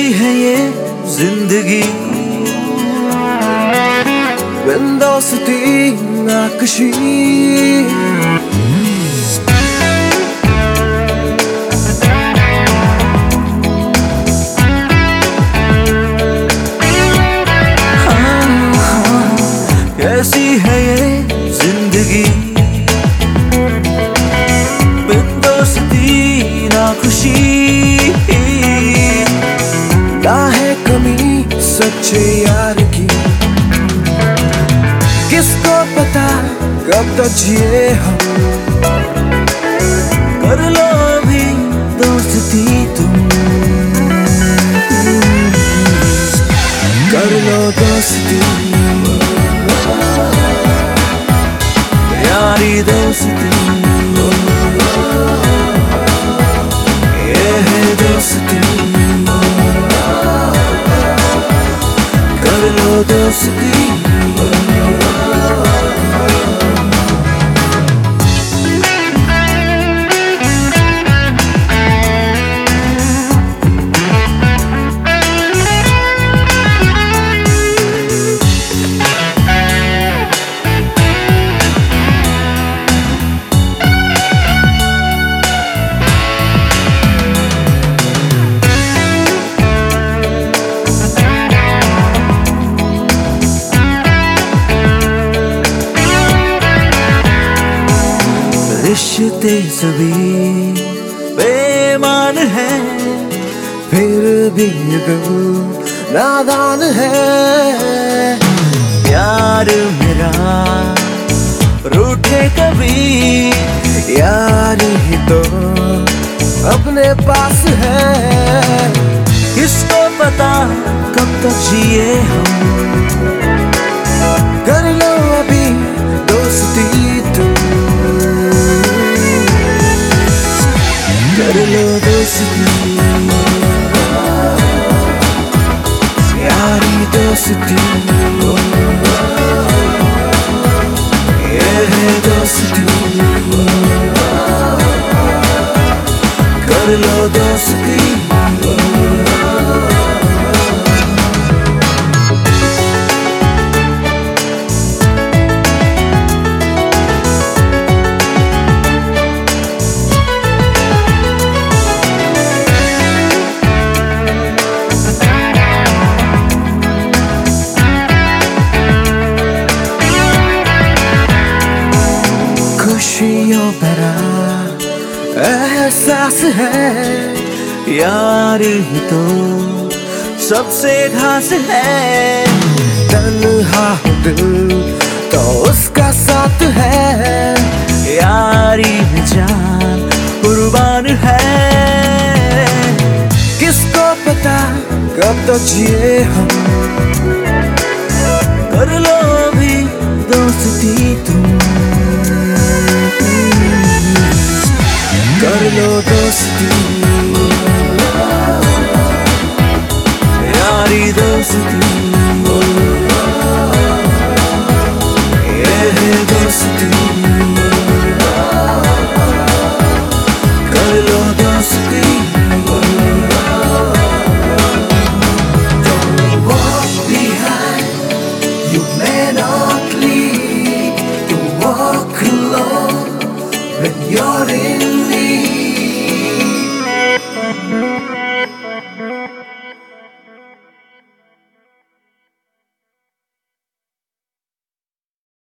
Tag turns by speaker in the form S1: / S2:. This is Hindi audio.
S1: है ये जिंदगी, बिन दोस्ती नाकशी। कैसी है ये जिंदगी, बिन दोस्ती ना खुशी। क्या है कमी सच्चे यार की, किसको पता कब तक जिए हम। कर लो अभी दोस्ती तुम, कर लो दोस्ती, यारी दोस्ती। ये है दोस्ती, कर लो दोस्ती। रिश्ते सभी बेईमान है, फिर भी दिल नादान है। प्यार मेरा रूठे कभी, यार ही तो अपने पास है। किसको पता कब तक जिए हम। कर लो अभी दोस्ती तुम, कर लो दोस्ती, यारी दोस्ती। ये है दोस्ती, कर लो दोस्ती। खुशियों भरा एहसास है, यार ही तो सबसे खास है। तन्हा हो दिल तो उसका साथ है, यारी में जान कुर्बान है। किसको पता कब तक जिए हम। कर लो अभी दोस्ती तुम, कर लो दोस्ती, यारी दोस्ती।